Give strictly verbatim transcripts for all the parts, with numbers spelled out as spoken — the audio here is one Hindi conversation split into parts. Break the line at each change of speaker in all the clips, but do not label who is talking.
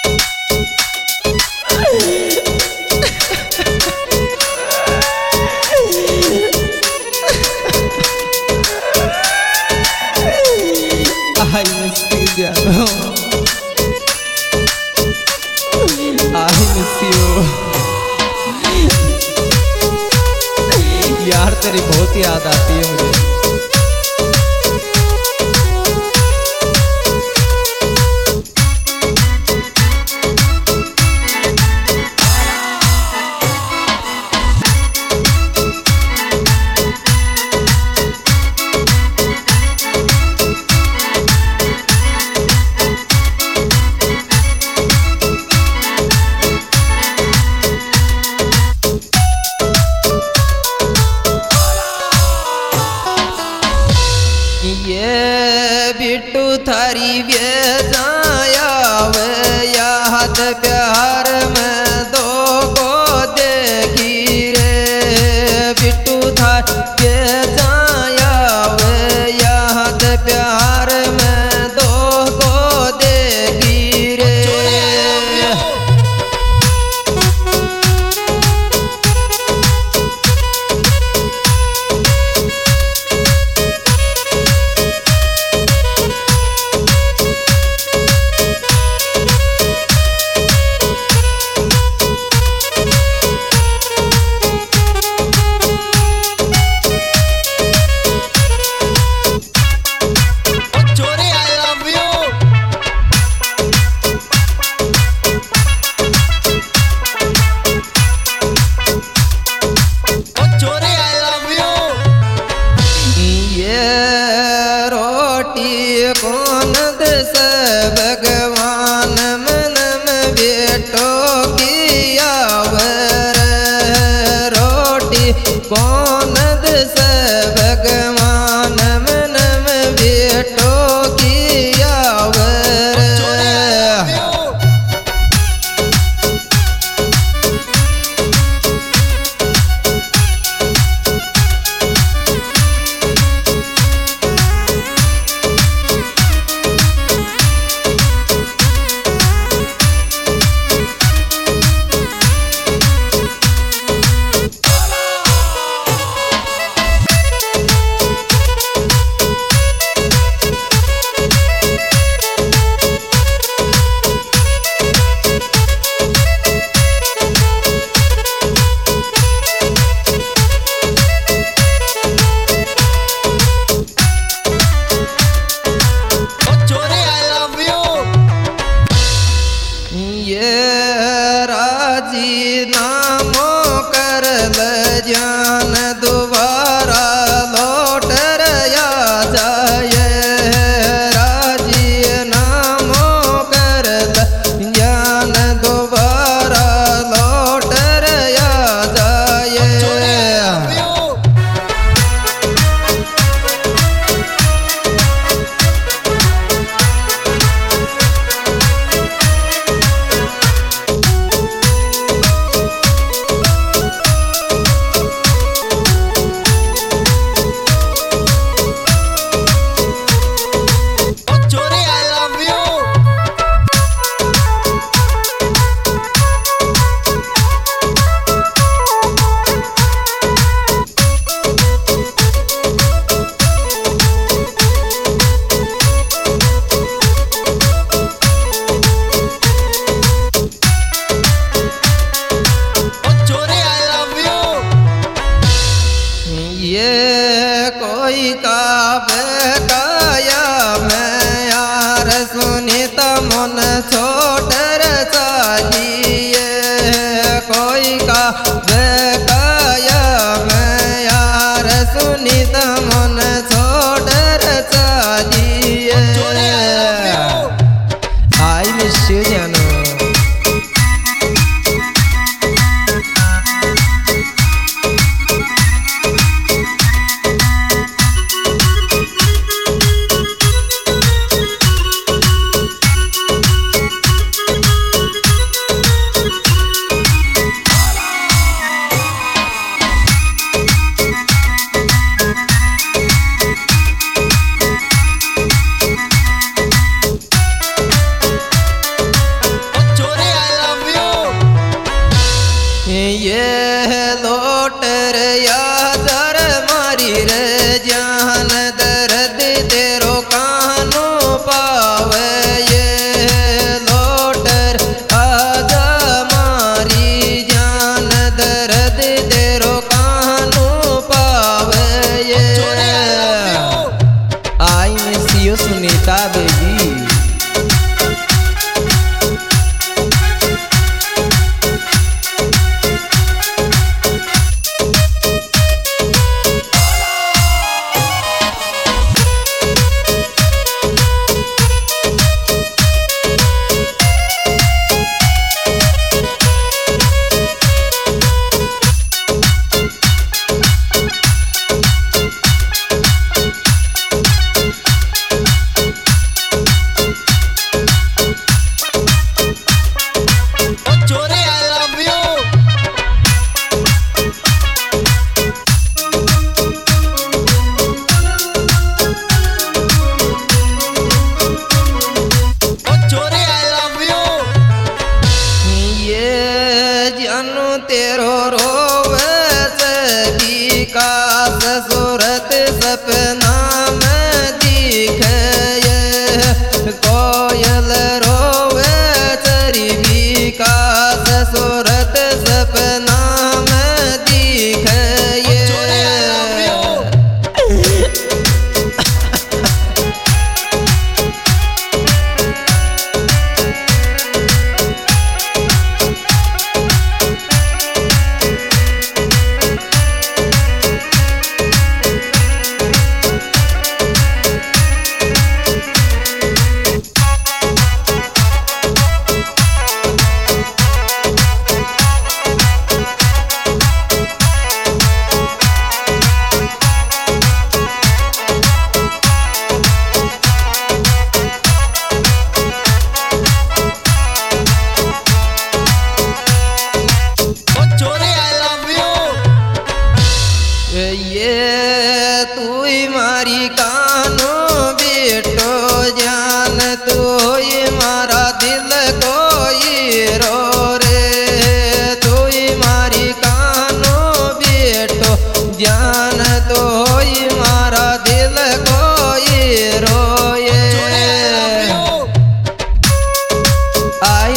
I miss you, Jano. I miss you। यार तेरी बहुत याद आती है मुझे। ये बिट्टू थारी बेजाया वे याद प्यार में दो को देखी रे। बिट्टू थारी बेजाया वे याद प्यार में दो को देखी रे। कौन दस भगवान मन में बेटो की आवर रोटी कौन दस भगवान मन में बेटो की आवर। राजी नामो कर ल जान दोबारा लौट रया जाए। राजी नामो कर ल जान दोबारा लौट रया जाए।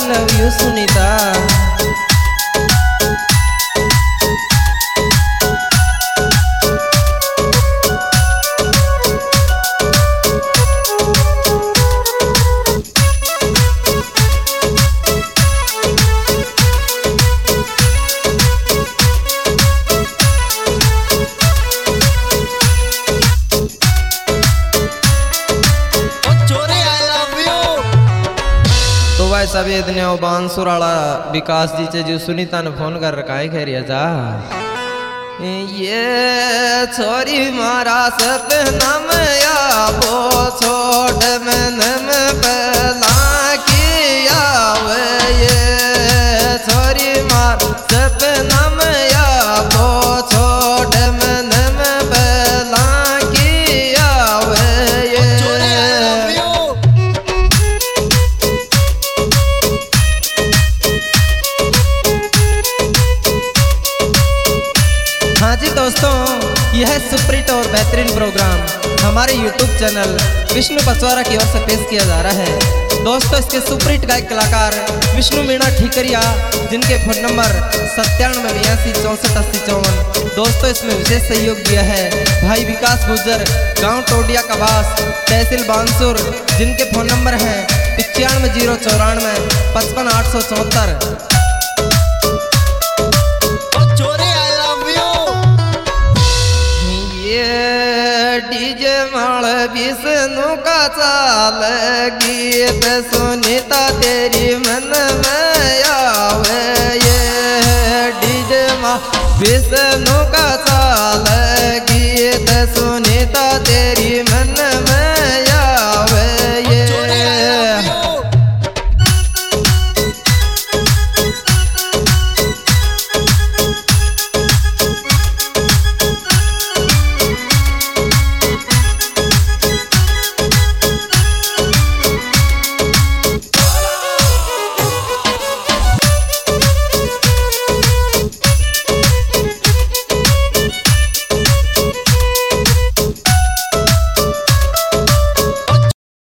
Love you Sunita. सब इतने बांसुर वाला विकास जी से जो सुनीता ने फोन कर रखा है खैरिया जा ये छोरी मारा सपना में आबो छोड़ मैंने में पहला किया वे ये छोरी मार सपना में आबो छोड़ मैंने में पहला किया वे ये दोस्तों, यह सुप्रीट और बेहतरीन प्रोग्राम हमारे यूट्यूब चैनल विष्णु पचवारा की ओर से पेश किया जा रहा है। दोस्तों, इसके सुप्रीट गायक कलाकार विष्णु मीणा ठीकरिया, जिनके फोन नंबर सत्तानवे बयासी चौंसठ अस्सी चौवन। दोस्तों, इसमें विशेष सहयोग दिया है भाई विकास गुजर, गांव टोडिया कबास, तहसील बांसुर, जिनके फोन नंबर है पिचानवे जीरो चौरानवे पचपन आठ सौ चौहत्तर। डीजे माल विष्णु का चाल गीत सुनीता तेरी मन